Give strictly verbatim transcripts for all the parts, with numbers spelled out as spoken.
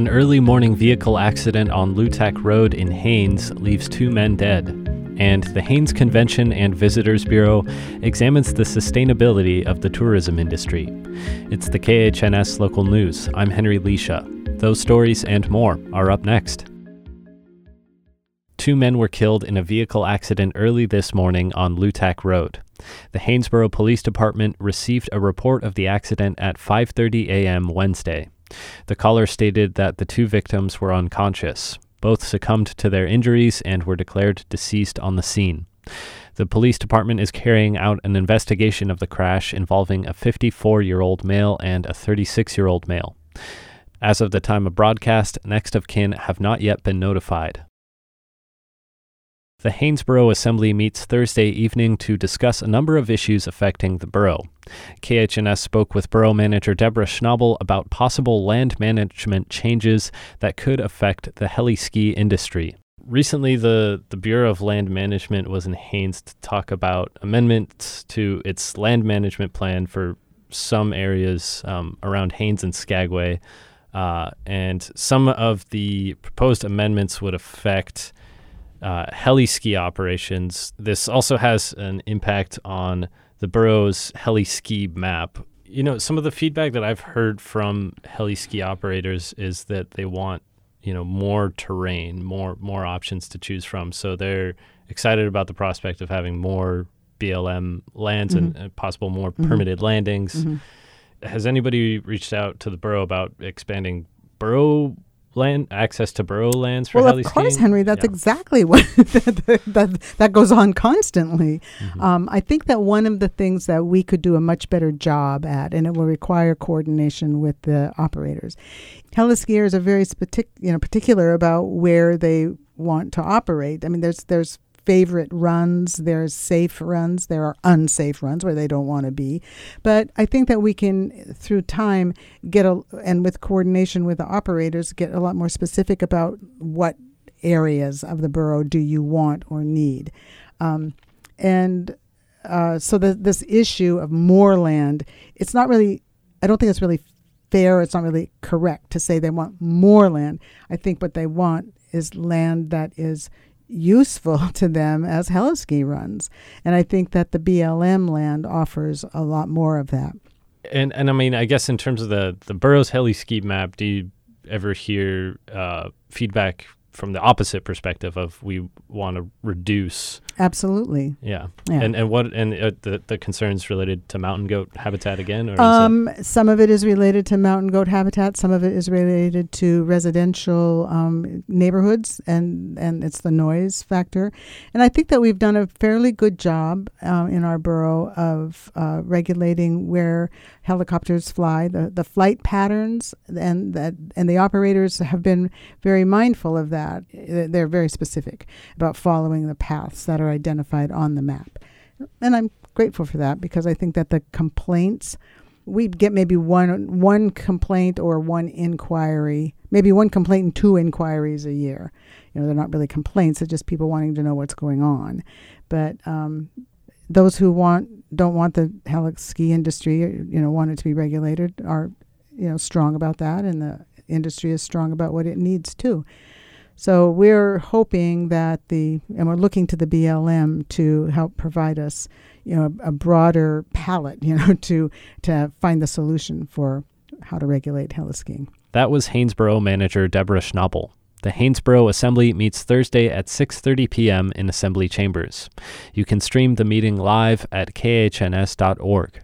An early morning vehicle accident on Lutak Road in Haines leaves two men dead, and the Haines Convention and Visitors Bureau examines the sustainability of the tourism industry. It's the K H N S Local News. I'm Henry Leisha. Those stories and more are up next. Two men were killed in a vehicle accident early this morning on Lutak Road. The Haynesboro Police Department received a report of the accident at five thirty a.m. Wednesday. The caller stated that the two victims were unconscious. Both succumbed to their injuries and were declared deceased on the scene. The police department is carrying out an investigation of the crash involving a fifty-four-year-old male and a thirty-six-year-old male. As of the time of broadcast, next of kin have not yet been notified. The Haynesboro Assembly meets Thursday evening to discuss a number of issues affecting the borough. K H N S spoke with Borough Manager Deborah Schnabel about possible land management changes that could affect the heli-ski industry. Recently, the, the Bureau of Land Management was in Haines to talk about amendments to its land management plan for some areas um, around Haines and Skagway. Uh, and some of the proposed amendments would affect Uh, heli-ski operations. This also has an impact on the borough's heli-ski map. You know, some of the feedback that I've heard from heli-ski operators is that they want, you know, more terrain, more more options to choose from. So they're excited about the prospect of having more B L M lands mm-hmm. and, and possible more mm-hmm. permitted landings. Mm-hmm. Has anybody reached out to the borough about expanding borough land access to borough lands for well, heli of course, skiing? Henry, that's yeah. exactly what that, that, that goes on constantly. Mm-hmm. Um, I think that one of the things that we could do a much better job at, and it will require coordination with the operators. Heli-skiers are very partic- you know, particular about where they want to operate. I mean, there's there's favorite runs, there's safe runs, there are unsafe runs where they don't want to be. But I think that we can, through time, get a, and with coordination with the operators, get a lot more specific about what areas of the borough do you want or need. Um, and uh, so the, this issue of more land, it's not really, I don't think it's really fair, it's not really correct to say they want more land. I think what they want is land that is useful to them as heli-ski runs. And I think that the B L M land offers a lot more of that. And and I mean, I guess in terms of the, the borough's heli-ski map, do you ever hear uh, feedback from the opposite perspective of we want to reduce? Absolutely. Yeah. yeah. And and what and uh, the the concerns related to mountain goat habitat again? Or um, is it some of it is related to mountain goat habitat. Some of it is related to residential um, neighborhoods, and and it's the noise factor. And I think that we've done a fairly good job uh, in our borough of uh, regulating where helicopters fly, the the flight patterns, and that and the operators have been very mindful of that. They're very specific about following the paths that are identified on the map. And I'm grateful for that, because I think that the complaints, we get maybe one one complaint or one inquiry, maybe one complaint and two inquiries a year. You know, they're not really complaints, they're just people wanting to know what's going on. But um, those who want don't want the heli-ski industry, you know, want it to be regulated, are, you know, strong about that, and the industry is strong about what it needs too. So we're hoping that the, and we're looking to the B L M to help provide us, you know, a, a broader palette, you know, to to find the solution for how to regulate heli-skiing. That was Haynesboro Manager Deborah Schnabel. The Haynesboro Assembly meets Thursday at six thirty p.m. in Assembly Chambers. You can stream the meeting live at k h n s dot org.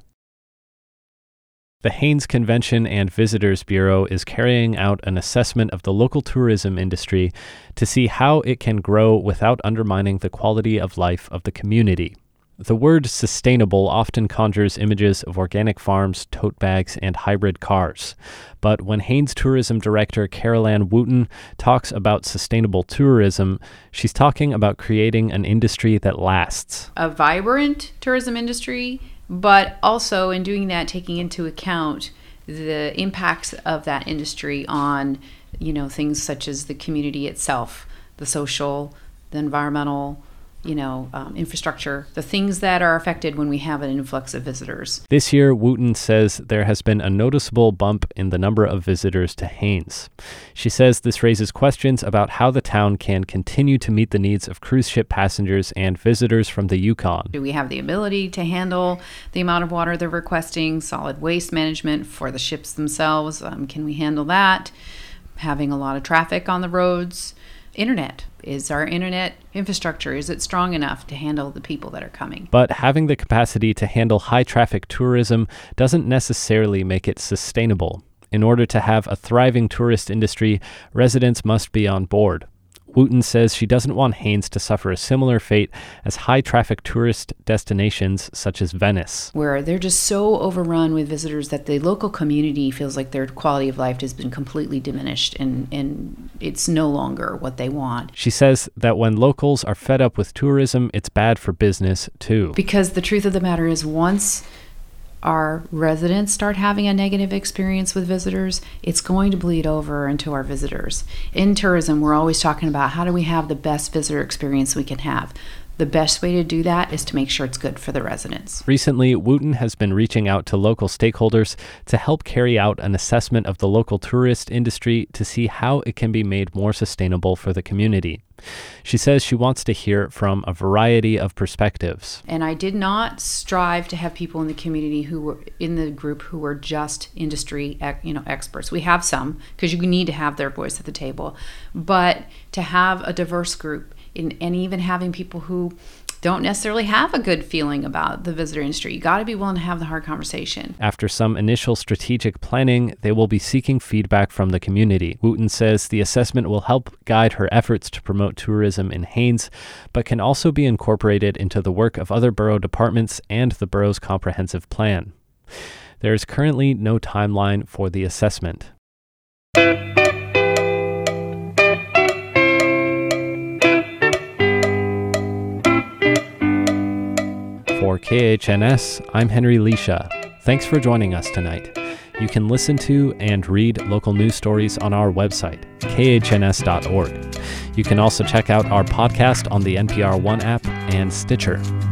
The Haines Convention and Visitors Bureau is carrying out an assessment of the local tourism industry to see how it can grow without undermining the quality of life of the community. The word sustainable often conjures images of organic farms, tote bags, and hybrid cars. But when Haines Tourism Director Carol Ann Wooten talks about sustainable tourism, she's talking about creating an industry that lasts. A vibrant tourism industry, but also in doing that, taking into account the impacts of that industry on, you know, things such as the community itself, the social, the environmental, you know, um, infrastructure, the things that are affected when we have an influx of visitors. This year, Wooten says there has been a noticeable bump in the number of visitors to Haines. She says this raises questions about how the town can continue to meet the needs of cruise ship passengers and visitors from the Yukon. Do we have the ability to handle the amount of water they're requesting? Solid waste management for the ships themselves, um, can we handle that? Having a lot of traffic on the roads. Internet. Is our internet infrastructure, is it strong enough to handle the people that are coming? But having the capacity to handle high-traffic tourism doesn't necessarily make it sustainable. In order to have a thriving tourist industry, residents must be on board. Wooten says she doesn't want Haines to suffer a similar fate as high-traffic tourist destinations such as Venice, where they're just so overrun with visitors that the local community feels like their quality of life has been completely diminished and, and it's no longer what they want. She says that when locals are fed up with tourism, it's bad for business too. Because the truth of the matter is, once our residents start having a negative experience with visitors, it's going to bleed over into our visitors. In tourism, we're always talking about how do we have the best visitor experience we can have. The best way to do that is to make sure it's good for the residents. Recently, Wooten has been reaching out to local stakeholders to help carry out an assessment of the local tourist industry to see how it can be made more sustainable for the community. She says she wants to hear from a variety of perspectives. And I did not strive to have people in the community who were in the group who were just industry, you know, experts. We have some, because you need to have their voice at the table. But to have a diverse group, in, and even having people who don't necessarily have a good feeling about the visitor industry. You got to be willing to have the hard conversation. After some initial strategic planning, they will be seeking feedback from the community. Wooten says the assessment will help guide her efforts to promote tourism in Haines, but can also be incorporated into the work of other borough departments and the borough's comprehensive plan. There is currently no timeline for the assessment. For K H N S, I'm Henry Leisha. Thanks for joining us tonight. You can listen to and read local news stories on our website, k h n s dot org. You can also check out our podcast on the N P R One app and Stitcher.